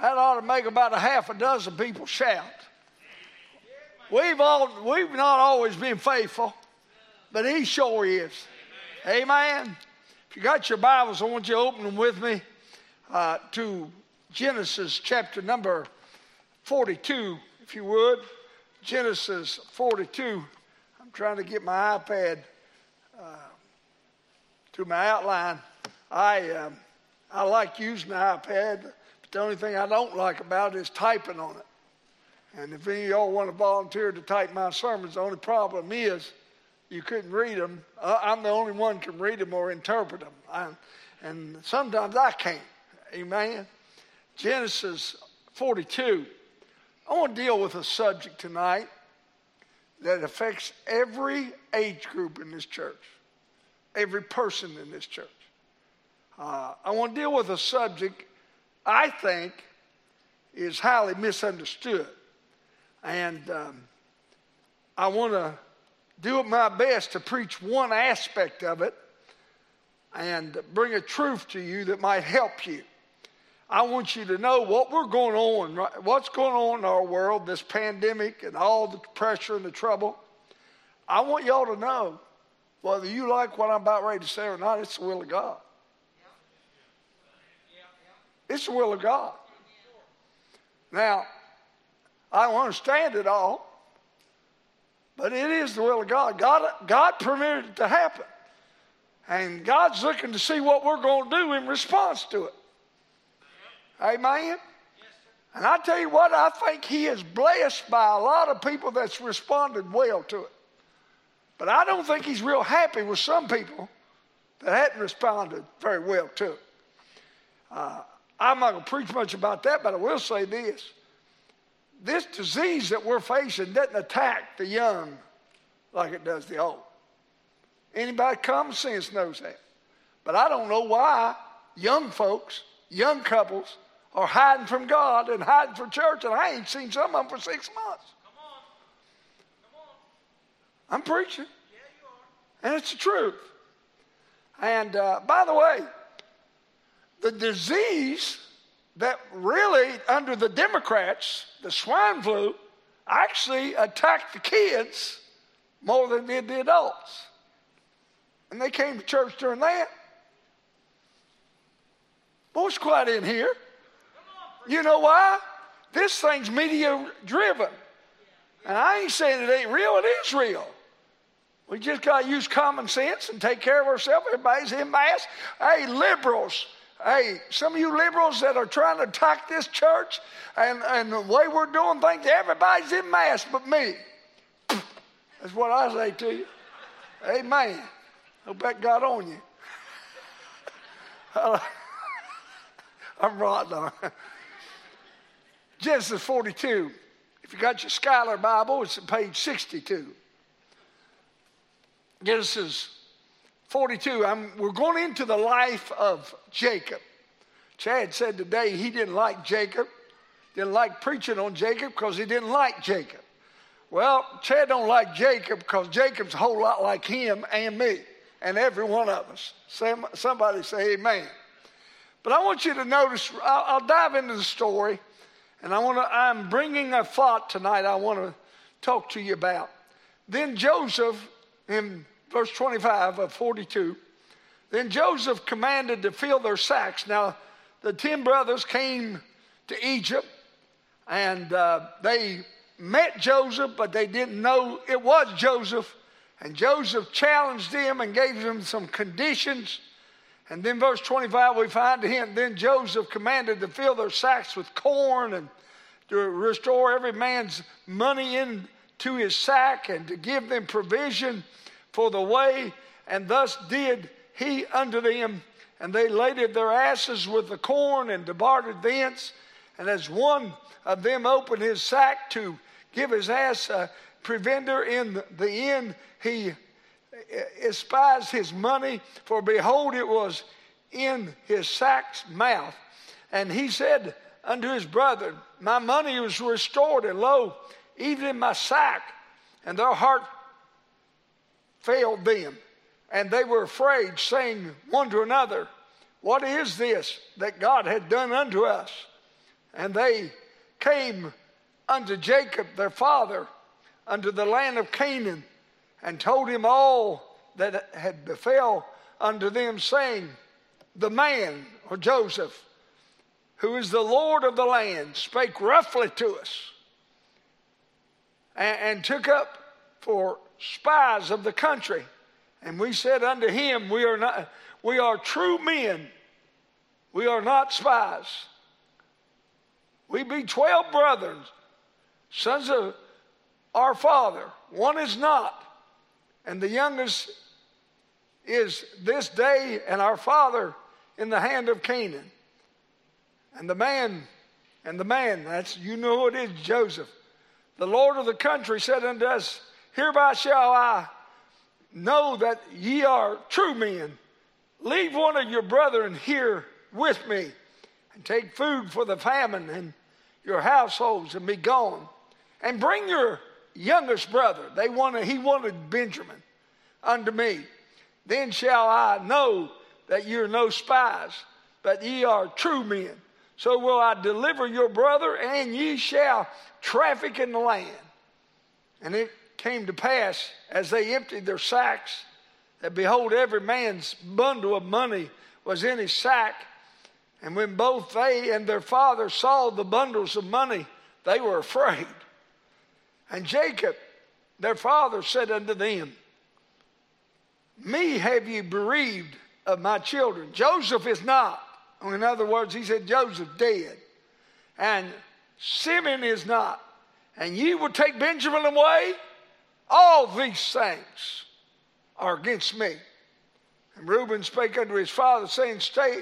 That ought to make about a half a dozen people shout. We've not always been faithful, but he sure is. Amen. If you got your Bibles, I want you to open them with me to Genesis chapter number 42, if you would. Genesis 42. I'm trying to get my iPad to my outline. I like using the iPad, but the only thing I don't like about it is typing on it. And if any of y'all want to volunteer to type my sermons, the only problem is you couldn't read them. I'm the only one who can read them or interpret them. And sometimes I can't. Amen. Genesis 42. I want to deal with a subject tonight that affects every age group in this church, every person in this church. I want to deal with a subject I think is highly misunderstood. And I want to do my best to preach one aspect of it and bring a truth to you that might help you. I want you to know what's going on in our world, this pandemic and all the pressure and the trouble. I want y'all to know, whether you like what I'm about ready to say or not, it's the will of God. It's the will of God. Now, I don't understand it all, but it is the will of God. God permitted it to happen. And God's looking to see what we're going to do in response to it. Amen? And I tell you what, I think he is blessed by a lot of people that's responded well to it. But I don't think he's real happy with some people that hadn't responded very well to it. I'm not going to preach much about that, but I will say this. This disease that we're facing doesn't attack the young like it does the old. Anybody with common sense knows that. But I don't know why young folks, young couples, are hiding from God and hiding from church, and I ain't seen some of them for 6 months. Come on. I'm preaching. Yeah, you are. And it's the truth. And by the way, the disease that really, under the Democrats, the swine flu, actually attacked the kids more than did the adults. And they came to church during that. Boy, it's quiet in here. You know why? This thing's media driven. And I ain't saying it ain't real, it is real. We just got to use common sense and take care of ourselves. Everybody's in masks. Hey, liberals. Hey, some of you liberals that are trying to attack this church and the way we're doing things, everybody's in masks but me. That's what I say to you. Amen. Hope that got on you. I'm rotten on it. Genesis 42. If you got your Schuyler Bible, it's on page 62. Genesis 42. We're going into the life of Jacob. Chad said today he didn't like Jacob. Didn't like preaching on Jacob because he didn't like Jacob. Well, Chad don't like Jacob because Jacob's a whole lot like him and me and every one of us. Somebody say amen. But I want you to notice, I'll dive into the story, and I'm bringing a thought tonight I want to talk to you about. Then Joseph, in verse 25 of 42, then Joseph commanded to fill their sacks. Now, the 10 brothers came to Egypt, and they met Joseph, but they didn't know it was Joseph. And Joseph challenged them and gave them some conditions. And then verse 25, we find him. Then Joseph commanded to fill their sacks with corn and to restore every man's money into his sack and to give them provision for the way. And thus did he unto them. And they laded their asses with the corn and departed thence. And as one of them opened his sack to give his ass provender in the end, he espied his money, for behold, it was in his sack's mouth. And he said unto his brethren, my money was restored, and lo, even in my sack. And their heart failed them, and they were afraid, saying one to another, what is this that God had done unto us? And they came unto Jacob their father unto the land of Canaan, and told him all that had befell unto them, saying, the man, or Joseph, who is the Lord of the land, spake roughly to us, and took up for spies of the country. And we said unto him, we are true men, we are not spies. We be 12 brethren, sons of our father. One is not, and the youngest is this day, and our father in the hand of Canaan. And the man, that's, you know who it is, Joseph. The Lord of the country said unto us, hereby shall I know that ye are true men. Leave one of your brethren here with me, and take food for the famine in your households, and be gone. And bring your youngest brother. He wanted Benjamin unto me. Then shall I know that ye are no spies, but ye are true men. So will I deliver your brother, and ye shall traffic in the land. And it came to pass, as they emptied their sacks, that behold, every man's bundle of money was in his sack. And when both they and their father saw the bundles of money, they were afraid. And Jacob, their father, said unto them, me have ye bereaved of my children. Joseph is not. In other words, he said, Joseph dead. And Simeon is not. And ye will take Benjamin away? All these things are against me. And Reuben spake unto his father, saying,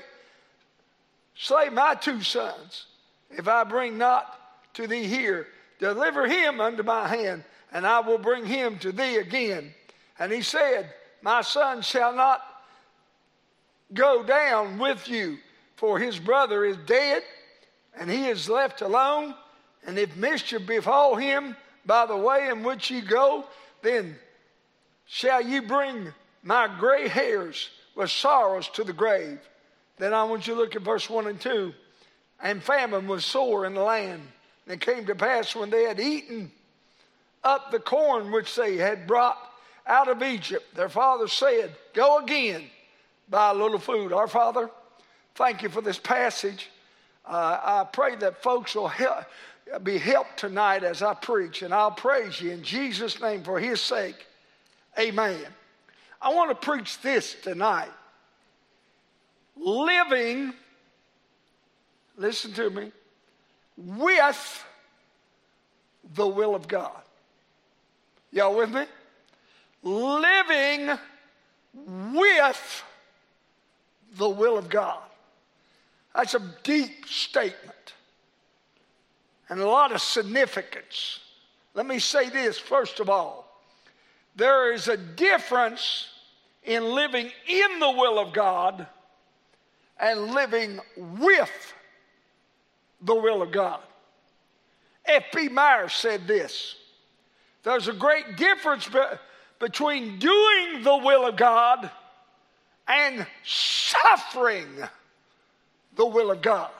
slay my 2 sons, if I bring not to thee here. Deliver him unto my hand, and I will bring him to thee again. And he said, my son shall not go down with you, for his brother is dead, and he is left alone. And if mischief befall him by the way in which ye go, then shall ye bring my gray hairs with sorrows to the grave. Then I want you to look at verse 1 and 2. And famine was sore in the land. And it came to pass, when they had eaten up the corn which they had brought out of Egypt, their father said, go again, buy a little food. Our Father, thank you for this passage. I pray that folks will be helped tonight as I preach, and I'll praise you in Jesus' name for his sake. Amen. I want to preach this tonight. Living, listen to me, with the will of God. Y'all with me? Living with the will of God. That's a deep statement and a lot of significance. Let me say this first of all. There is a difference in living in the will of God and living with the will of God. F.B. Myers said this: there's a great difference between doing the will of God and suffering the will of God.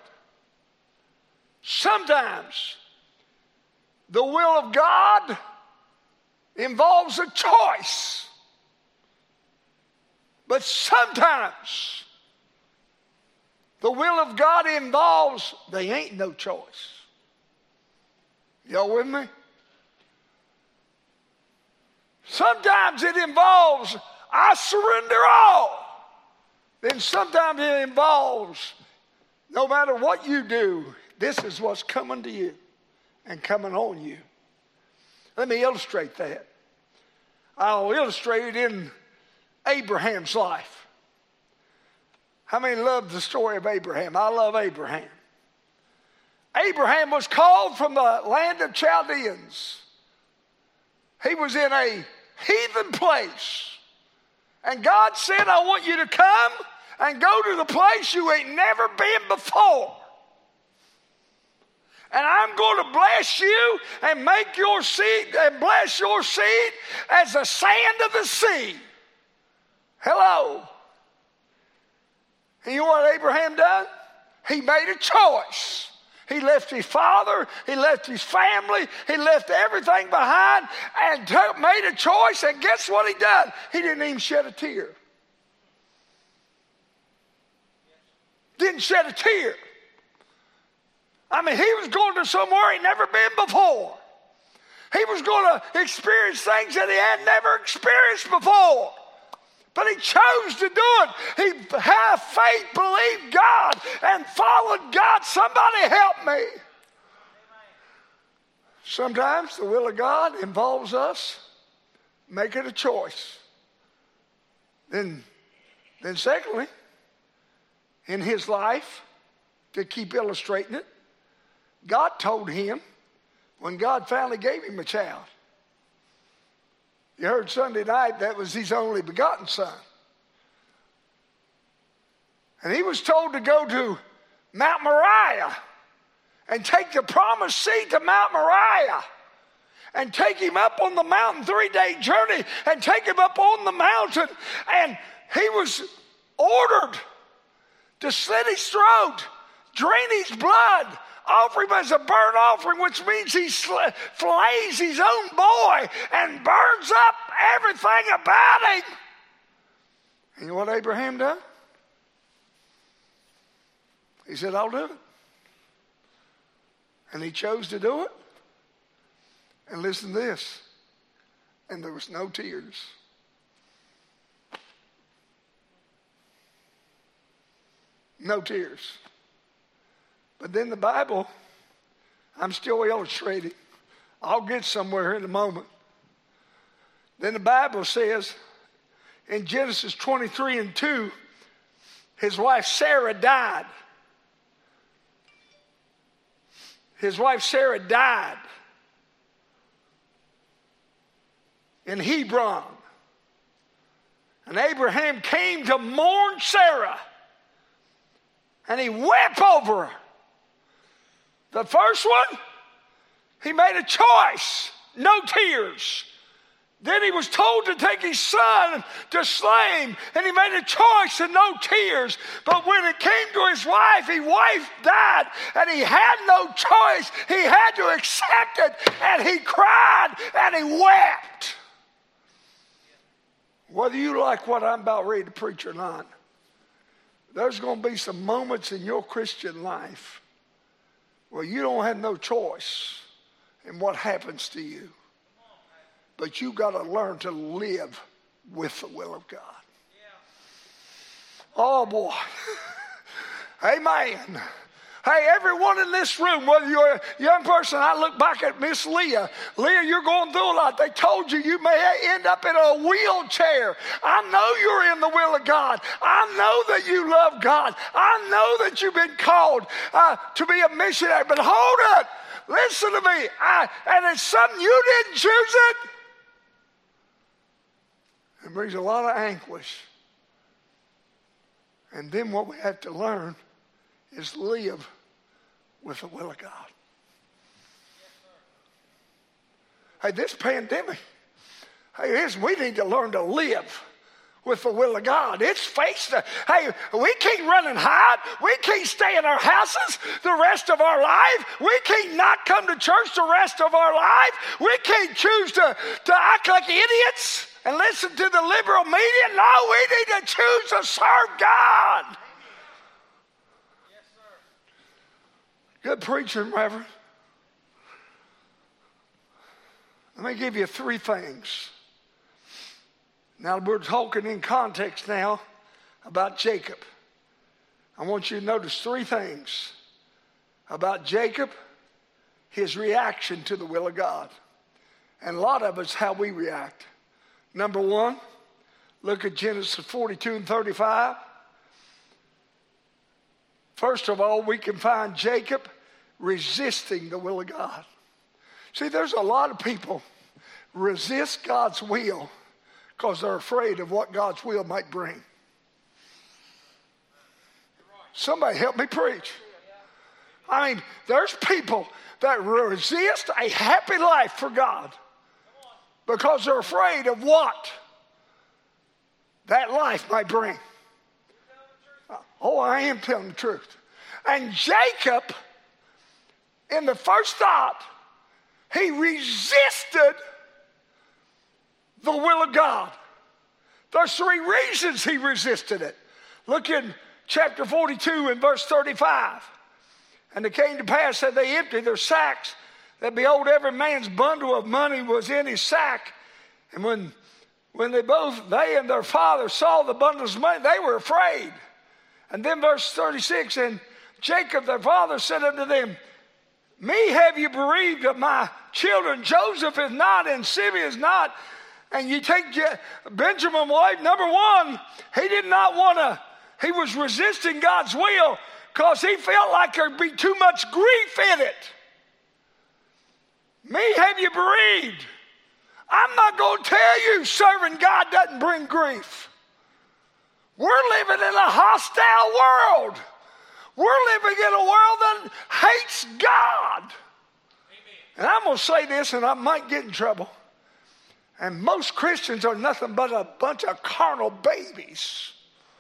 Sometimes the will of God involves a choice, but sometimes the will of God involves there ain't no choice. Y'all with me? Sometimes it involves I surrender all. Then sometimes it involves no matter what you do, this is what's coming to you and coming on you. Let me illustrate that. I'll illustrate it in Abraham's life. How many love the story of Abraham? I love Abraham. Abraham was called from the land of Chaldeans. He was in a heathen place. And God said, I want you to come and go to the place you ain't never been before. And I'm going to bless you and make your seed and bless your seed as the sand of the sea. Hello. And you know what Abraham done? He made a choice. He left his father. He left his family. He left everything behind and made a choice. And guess what he done? He didn't even shed a tear. Didn't shed a tear. I mean, he was going to somewhere he'd never been before. He was going to experience things that he had never experienced before. But he chose to do it. He had faith, believed God, and followed God. Somebody help me. Sometimes the will of God involves us making a choice. Then secondly, in his life, to keep illustrating it, God told him when God finally gave him a child. You heard Sunday night that was his only begotten son. And he was told to go to Mount Moriah and take the promised seed to Mount Moriah and take him up on the mountain, 3-day journey, and take him up on the mountain. And he was ordered to slit his throat, drain his blood, offer him as a burnt offering, which means he flays his own boy and burns up everything about him. And you know what Abraham done? He said, I'll do it. And he chose to do it. And listen to this. And there was no tears. No tears. But then the Bible, I'm still illustrating. I'll get somewhere in a moment. Then the Bible says in Genesis 23:2, his wife Sarah died. His wife Sarah died in Hebron. And Abraham came to mourn Sarah. And he wept over her. The first one, he made a choice, no tears. Then he was told to take his son to slay him, and he made a choice and no tears. But when it came to his wife, his wife died, and he had no choice. He had to accept it, and he cried, and he wept. Whether you like what I'm about ready to preach or not, there's going to be some moments in your Christian life where you don't have no choice in what happens to you. But you got to learn to live with the will of God. Oh, boy. Amen. Hey, everyone in this room, whether you're a young person, I look back at Miss Leah. Leah, you're going through a lot. They told you may end up in a wheelchair. I know you're in the will of God. I know that you love God. I know that you've been called to be a missionary. But hold it. Listen to me. And it's something you didn't choose it. It brings a lot of anguish. And then what we have to learn is live with the will of God. Hey, this pandemic, we need to learn to live with the will of God. It's faced. Hey, we can't run and hide. We can't stay in our houses the rest of our life. We can't not come to church the rest of our life. We can't choose to act like idiots and listen to the liberal media. No, we need to choose to serve God. Good preaching, Reverend. Let me give you 3 things. Now, we're talking in context now about Jacob. I want you to notice 3 things about Jacob, his reaction to the will of God. And a lot of it's how we react. Number 1, look at Genesis 42:35. First of all, we can find Jacob resisting the will of God. See, there's a lot of people resist God's will because they're afraid of what God's will might bring. Somebody help me preach. I mean, there's people that resist a happy life for God because they're afraid of what that life might bring. Oh, I am telling the truth. And Jacob in the first thought, he resisted the will of God. There's 3 reasons he resisted it. Look in chapter 42 and verse 35. And it came to pass that they emptied their sacks, that behold, every man's bundle of money was in his sack. And when they and their father saw the bundles of money, they were afraid. And then verse 36, and Jacob their father said unto them, me have you bereaved of my children. Joseph is not, and Simeon is not. And you take Benjamin away. Number one, he did not want to, he was resisting God's will because he felt like there'd be too much grief in it. Me have you bereaved. I'm not going to tell you serving God doesn't bring grief. We're living in a hostile world. We're living in a world that hates God. Amen. And I'm going to say this, and I might get in trouble. And most Christians are nothing but a bunch of carnal babies.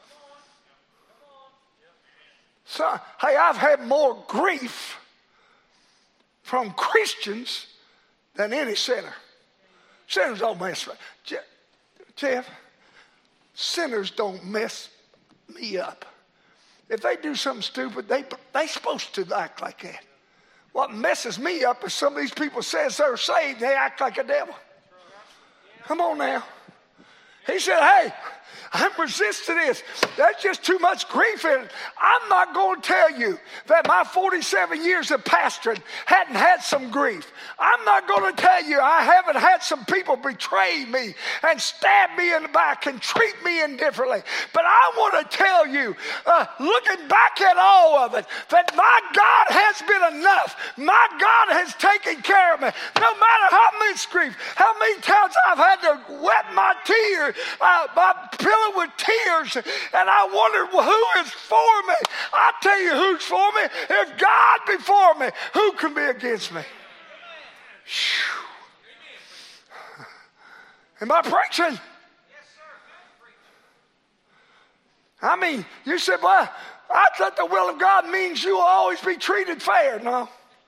So, hey, I've had more grief from Christians than any sinner. Sinners don't mess with Jeff, sinners don't mess me up. If they do something stupid, they're supposed to act like that. What messes me up is some of these people says they're saved, they act like a devil. Come on now. He said, hey, I'm resisting this. That's just too much grief in it. I'm not going to tell you that my 47 years of pastoring hadn't had some grief. I'm not going to tell you I haven't had some people betray me and stab me in the back and treat me indifferently. But I want to tell you, looking back at all of it, that my God has been enough. My God has taken care of me. No matter how much grief, how many times I've had to wet my tears, my pillow with tears, and I wondered, well, who is for me? I'll tell you who's for me. If God be for me, who can be against me? Am I preaching? I mean, you said, well, I thought the will of God means you will always be treated fair. No.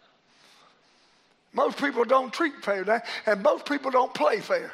Most people don't treat fair, and most people don't play fair.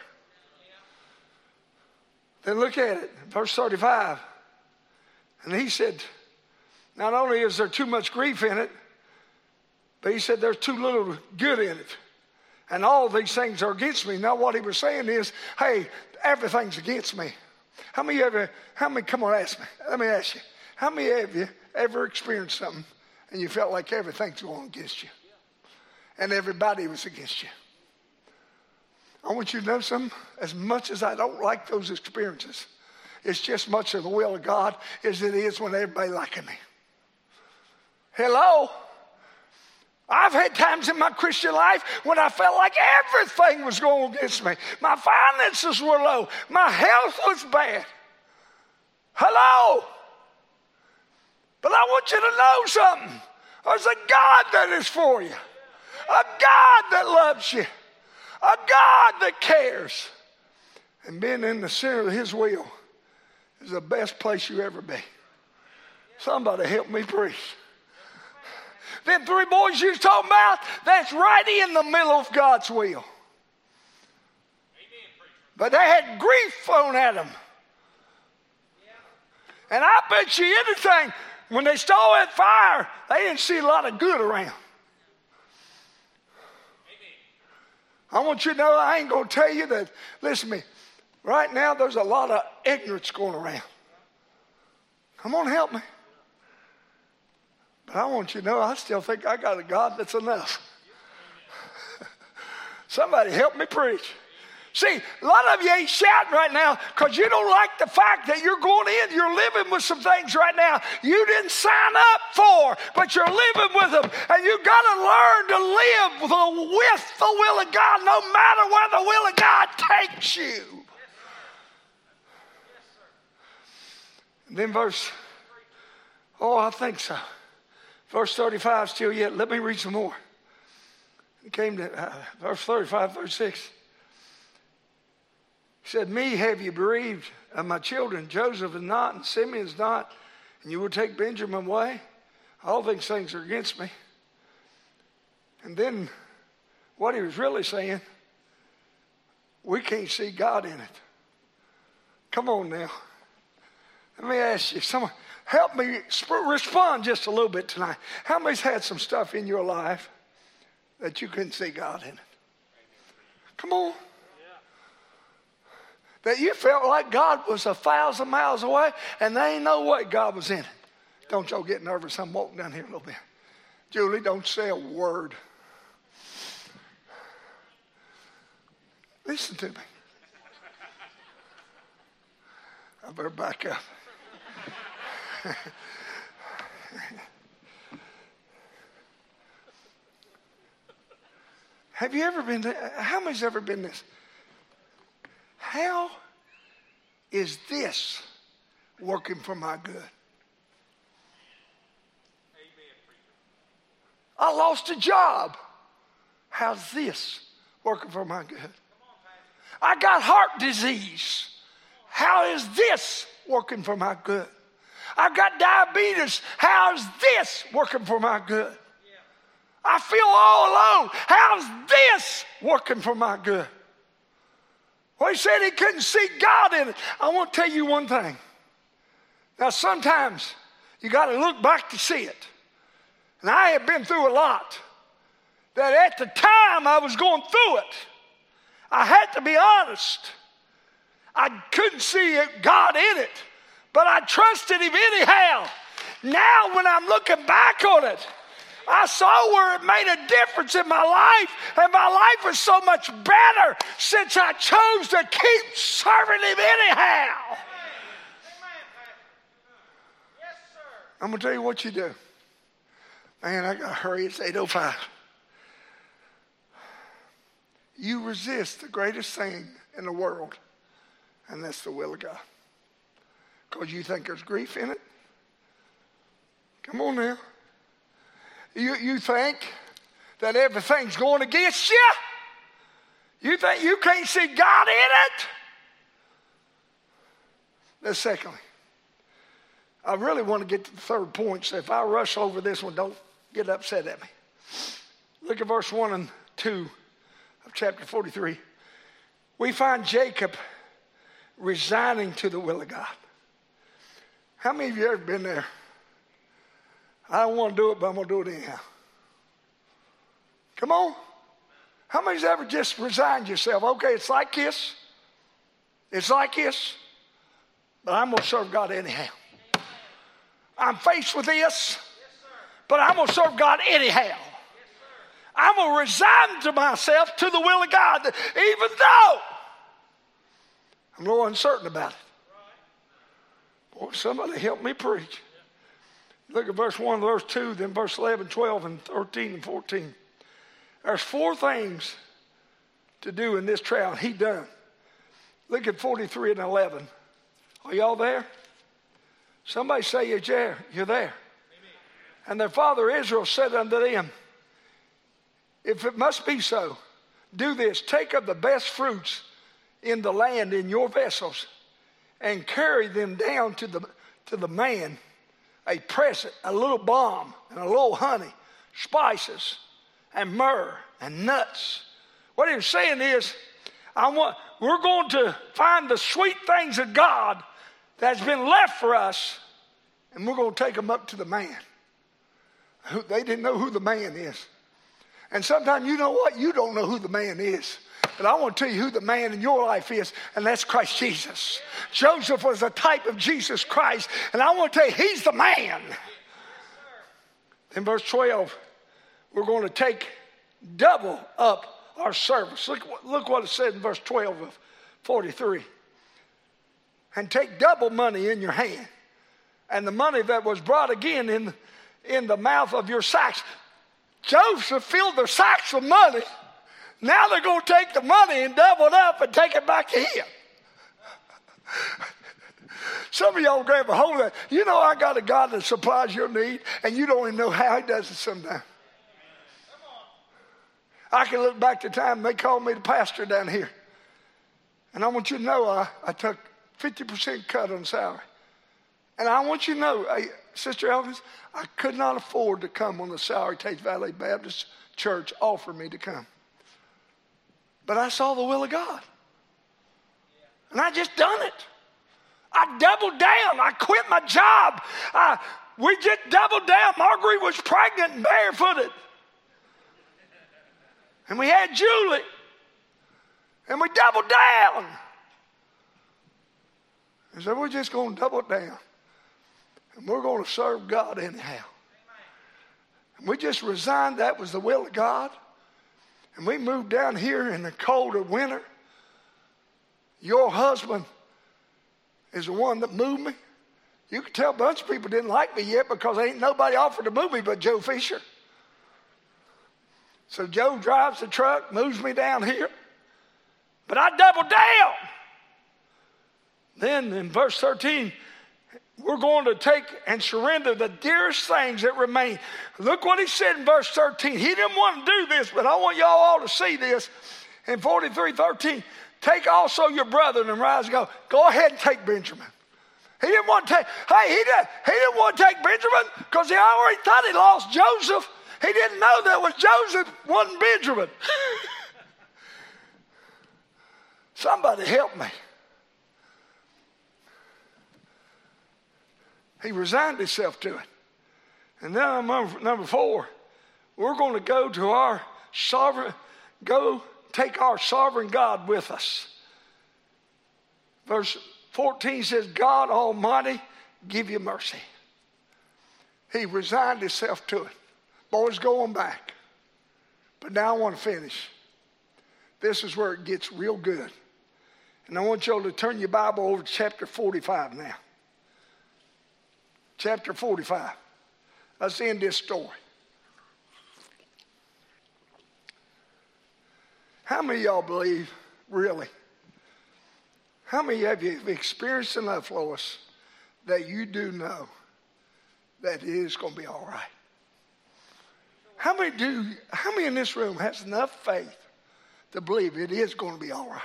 Then look at it, verse 35. And he said, not only is there too much grief in it, but he said there's too little good in it. And all these things are against me. Now what he was saying is, hey, everything's against me. How many, come on, ask me. Let me ask you. How many of you ever experienced something and you felt like everything's going against you? And everybody was against you? I want you to know something. As much as I don't like those experiences, it's just much of the will of God as it is when everybody liking me. Hello? I've had times in my Christian life when I felt like everything was going against me. My finances were low. My health was bad. Hello? But I want you to know something. There's a God that is for you. A God that loves you. A God that cares. And being in the center of his will is the best place you ever be. Somebody help me preach. Them 3 boys you was talking about, that's right in the middle of God's will. But they had grief thrown at them. And I bet you anything, when they saw that fire, they didn't see a lot of good around. I want you to know I ain't going to tell you that, listen to me, right now there's a lot of ignorance going around. Come on, help me. But I want you to know I still think I got a God that's enough. Somebody help me preach. See, a lot of you ain't shouting right now because you don't like the fact that you're going in, you're living with some things right now you didn't sign up for, but you're living with them. And you got to learn to live with the will of God no matter where the will of God takes you. And then I think so. Verse 35 still yet. Let me read some more. It came to verse 35, 36. He said, me have you bereaved of my children. Joseph is not, and Simeon is not, and you will take Benjamin away. All these things are against me. And then what he was really saying, we can't see God in it. Come on now. Let me ask you, someone, help me respond just a little bit tonight. How many's had some stuff in your life that you couldn't see God in it? Come on. That you felt like God was 1,000 miles away and they ain't no way God was in it. Don't y'all get nervous. I'm walking down here a little bit. Julie, don't say a word. Listen to me. I better back up. Have you ever been, how many's ever been this? How is this working for my good? I lost a job. How's this working for my good? I got heart disease. How is this working for my good? I've got diabetes. How's this working for my good? I feel all alone. How's this working for my good? Well, he said he couldn't see God in it. I want to tell you one thing. Now, sometimes you got to look back to see it. And I have been through a lot. That at the time I was going through it, I had to be honest. I couldn't see God in it, but I trusted him anyhow. Now, when I'm looking back on it, I saw where it made a difference in my life, and my life is so much better since I chose to keep serving him anyhow. I'm going to tell you what you do. Man, I got to hurry. It's 8:05. You resist the greatest thing in the world, and that's the will of God. Because you think there's grief in it. Come on now. You think that everything's going against you? You think you can't see God in it? Then secondly, I really want to get to the third point, so if I rush over this one, don't get upset at me. Look at verse 1 and 2 of chapter 43. We find Jacob resigning to the will of God. How many of you ever been there? I don't want to do it, but I'm going to do it anyhow. Come on. How many's ever just resigned yourself? Okay, it's like this. It's like this. But I'm going to serve God anyhow. I'm faced with this, but I'm going to serve God anyhow. I'm going to resign to myself to the will of God, even though I'm a little uncertain about it. Boy, somebody help me preach. Look at verse 1, verse 2, then verse 11, 12, and 13, and 14. There's 4 things to do in this trial, and he done. Look at 43 and 11. Are y'all there? Somebody say you're there. You're there. Amen. And their father Israel said unto them, if it must be so, do this. Take of the best fruits in the land in your vessels and carry them down to the man a present, a little balm and a little honey, spices and myrrh and nuts. What he was saying is, we're going to find the sweet things of God that's been left for us, and we're going to take them up to the man. They didn't know who the man is. And sometimes, you know what? You don't know who the man is. But I want to tell you who the man in your life is, and that's Christ Jesus. Joseph was a type of Jesus Christ, and I want to tell you, he's the man. In verse 12, we're going to take double up our service. Look what it said in verse 12 of 43. And take double money in your hand, and the money that was brought again in the mouth of your sacks. Joseph filled their sacks with money. Now they're going to take the money and double it up and take it back to him. Some of y'all grab a hold of that. You know, I got a God that supplies your need, and you don't even know how he does it sometimes. I can look back to the time they called me the pastor down here. And I want you to know I took 50% cut on salary. And I want you to know, hey, Sister Elkins, I could not afford to come when the Souritaste Valley Baptist Church offered me to come. But I saw the will of God. And I just done it. I doubled down. I quit my job. We just doubled down. Marguerite was pregnant and barefooted. And we had Julie. And we doubled down. And so we're just going to double down. And we're going to serve God anyhow. And we just resigned. That was the will of God. And we moved down here in the cold of winter. Your husband is the one that moved me. You can tell a bunch of people didn't like me yet because ain't nobody offered to move me but Joe Fisher. So Joe drives the truck, moves me down here. But I doubled down. Then in verse 13, we're going to take and surrender the dearest things that remain. Look what he said in verse 13. He didn't want to do this, but I want y'all all to see this. In 43:13, take also your brethren and rise and go. Go ahead and take Benjamin. He didn't want to take, he didn't want to take Benjamin because he already thought he lost Joseph. He didn't know that was Joseph, wasn't Benjamin. Somebody help me. He resigned himself to it. And then number 4, we're going to go to our sovereign, take our sovereign God with us. Verse 14 says, God Almighty, give you mercy. He resigned himself to it. Boys, going back. But now I want to finish. This is where it gets real good. And I want y'all to turn your Bible over to chapter 45 now. Chapter 45. Let's end this story. How many of y'all believe, really? How many of you have experienced enough, Lois, that you do know that it is going to be all right? How many in this room has enough faith to believe it is going to be all right?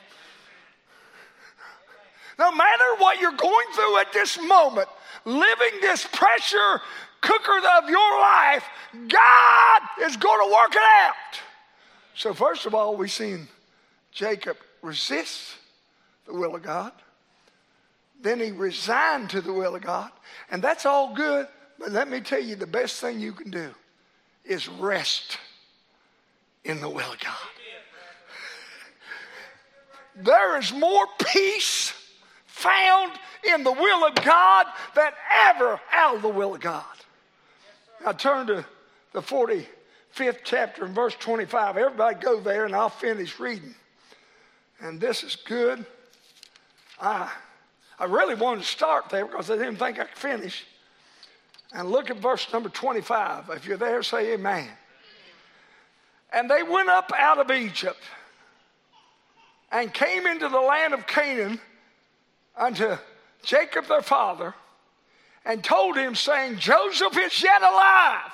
No matter what you're going through at this moment, living this pressure cooker of your life, God is going to work it out. So first of all, we've seen Jacob resist the will of God. Then he resigned to the will of God. And that's all good. But let me tell you, the best thing you can do is rest in the will of God. There is more peace found in the will of God than ever out of the will of God. Now turn to the 45th chapter and verse 25. Everybody go there and I'll finish reading. And this is good. I really wanted to start there because I didn't think I could finish. And look at verse number 25. If you're there, say amen. And they went up out of Egypt and came into the land of Canaan unto Jacob their father, and told him, saying, Joseph is yet alive.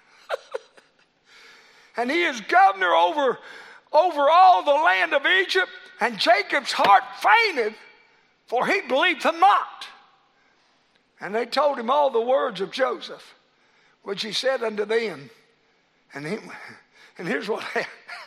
And he is governor over all the land of Egypt. And Jacob's heart fainted, for he believed him not. And they told him all the words of Joseph, which he said unto them. And here's what happened.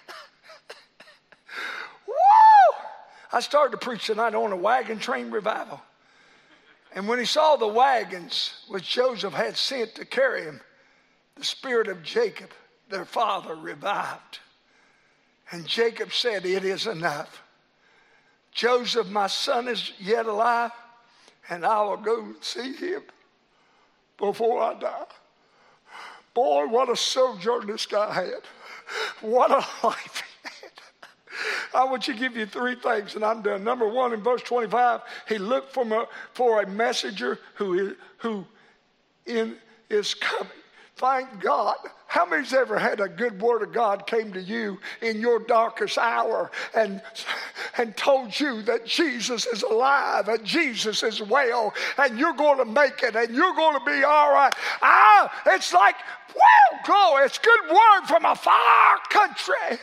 Woo! I started to preach tonight on a wagon train revival. And when he saw the wagons which Joseph had sent to carry him, the spirit of Jacob, their father, revived. And Jacob said, it is enough. Joseph, my son, is yet alive, and I will go see him before I die. Boy, what a sojourn this guy had. What a life he had. I want you to give you 3 things, and I'm done. Number 1, in verse 25, he looked for a messenger who is coming. Thank God. How many's ever had a good word of God came to you in your darkest hour and told you that Jesus is alive and Jesus is well and you're going to make it and you're going to be all right? It's like, wow, glory. It's good word from a far country.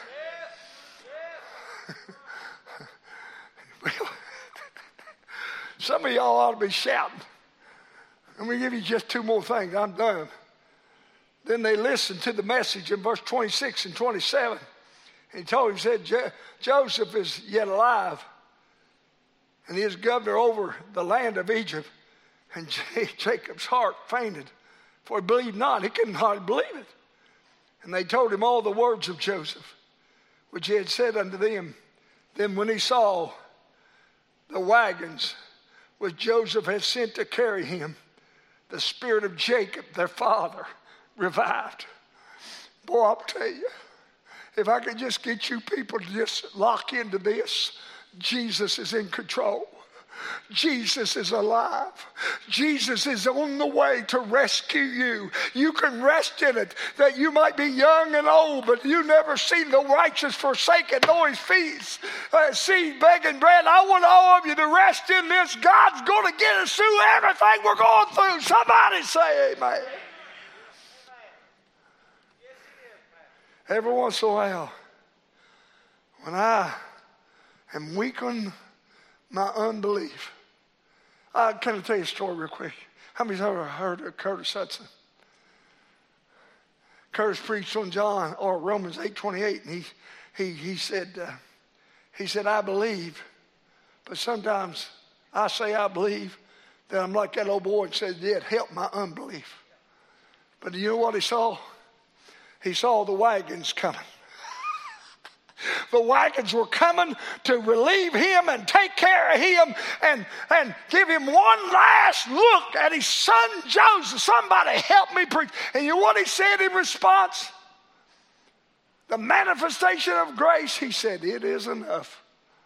Some of y'all ought to be shouting. I'm going to give you just two more things. I'm done. Then they listened to the message in verse 26 and 27. And he told him, said, Joseph is yet alive, and he is governor over the land of Egypt. And Jacob's heart fainted, for he believed not. He couldn't hardly believe it. And they told him all the words of Joseph, which he had said unto them. Then when he saw the wagons which Joseph had sent to carry him, the spirit of Jacob, their father, revived. Boy, I'll tell you, if I could just get you people to just lock into this, Jesus is in control. Jesus is alive. Jesus is on the way to rescue you. You can rest in it, that you might be young and old, but you never seen the righteous forsaken, nor his seed begging bread. I want all of you to rest in this. God's going to get us through everything we're going through. Somebody say amen. Every once in a while, when I am weak on my unbelief. Can I tell you a story real quick? How many's ever heard of Curtis Hudson? Curtis preached on Romans 8:28, and he said, I believe, but sometimes I say I believe, that I'm like that old boy and said, Dad, help my unbelief. But do you know what he saw? He saw the wagons coming. The wagons were coming to relieve him and take care of him and give him one last look at his son Joseph. Somebody help me preach. And you know what he said in response? The manifestation of grace, he said, it is enough.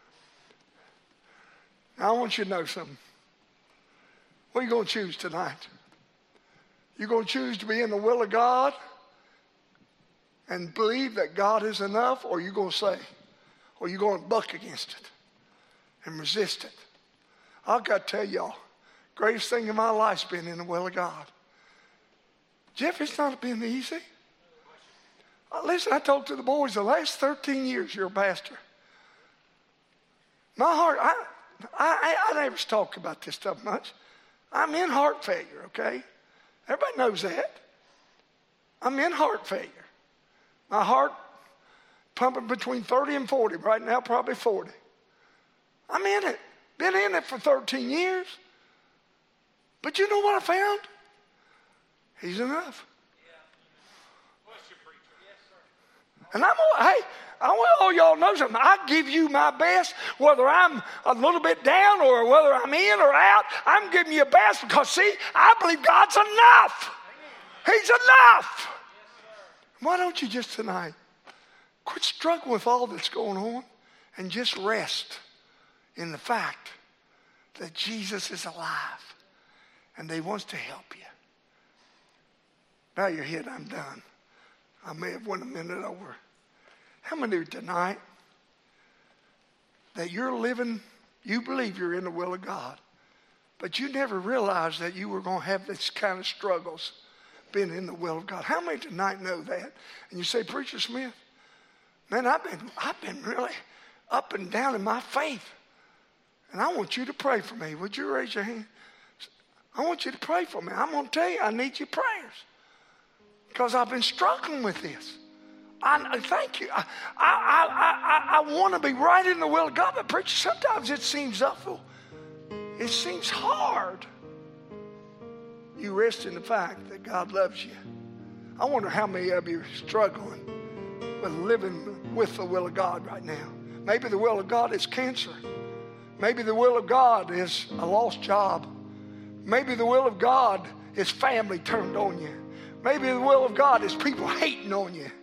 Now I want you to know something. What are you going to choose tonight? You're going to choose to be in the will of God and believe that God is enough, or you're going to say, or you're going to buck against it and resist it. I've got to tell y'all, greatest thing in my life's been in the will of God. Jeff, it's not been easy. Listen, I talked to the boys the last 13 years you're a pastor. My heart, I never talk about this stuff much. I'm in heart failure, okay? Everybody knows that. I'm in heart failure. My heart pumping between 30 and 40. Right now, probably 40. I'm in it. Been in it for 13 years. But you know what I found? He's enough. And I want all y'all know something. I give you my best, whether I'm a little bit down or whether I'm in or out. I'm giving you best because, see, I believe God's enough. He's enough. Why don't you just tonight quit struggling with all that's going on and just rest in the fact that Jesus is alive and that he wants to help you. Bow your head, I'm done. I may have went a minute over. How many tonight that you're living, you believe you're in the will of God, but you never realized that you were going to have this kind of struggles being in the will of God? How many tonight know that? And you say, Preacher Smith, man, I've been really up and down in my faith. And I want you to pray for me. Would you raise your hand? I want you to pray for me. I'm going to tell you, I need your prayers. Because I've been struggling with this. Thank you. I want to be right in the will of God, but preacher, sometimes it seems awful. It seems hard. You rest in the fact that God loves you. I wonder how many of you are struggling with living with the will of God right now. Maybe the will of God is cancer. Maybe the will of God is a lost job. Maybe the will of God is family turned on you. Maybe the will of God is people hating on you.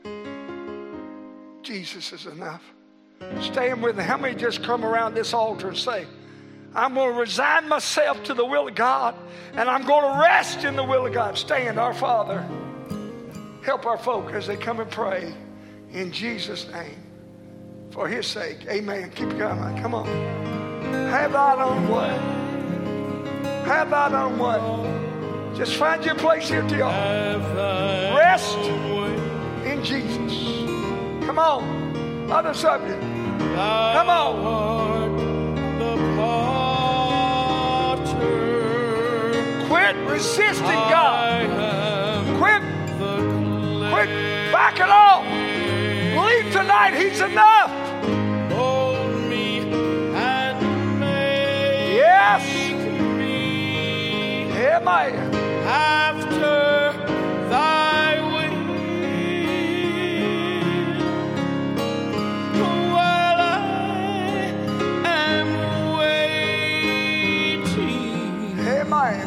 Jesus is enough. Stand with me. How many just come around this altar and say, I'm going to resign myself to the will of God, and I'm going to rest in the will of God. Stand, our Father. Help our folk as they come and pray in Jesus' name. For his sake, amen. Keep coming. Come on. Have thine own way. Have thine own way. Just find your place here to y'all. Rest in Jesus. Come on. Others of you. Come on. Quit Quit resisting God. Quit backing off. Believe tonight He's enough. Yes. Amen. After thy will, while I am waiting. Amen.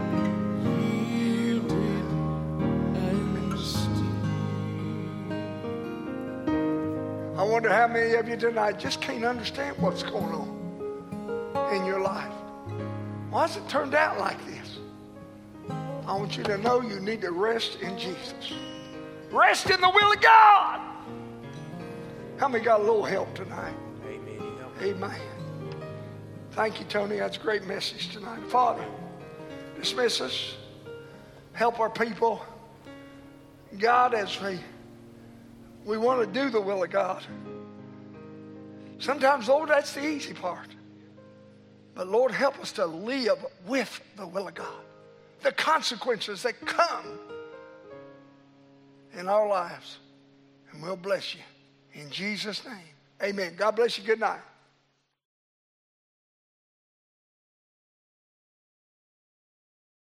I wonder how many of you tonight just can't understand what's going on in your life. Why has it turned out like this? I want you to know you need to rest in Jesus. Rest in the will of God. How many got a little help tonight? Amen. Thank you, Tony. That's a great message tonight. Father, dismiss us. Help our people. God, as we want to do the will of God. Sometimes, Lord, that's the easy part. But Lord, help us to live with the will of God. The consequences that come in our lives. And we'll bless you. In Jesus' name. Amen. God bless you. Good night.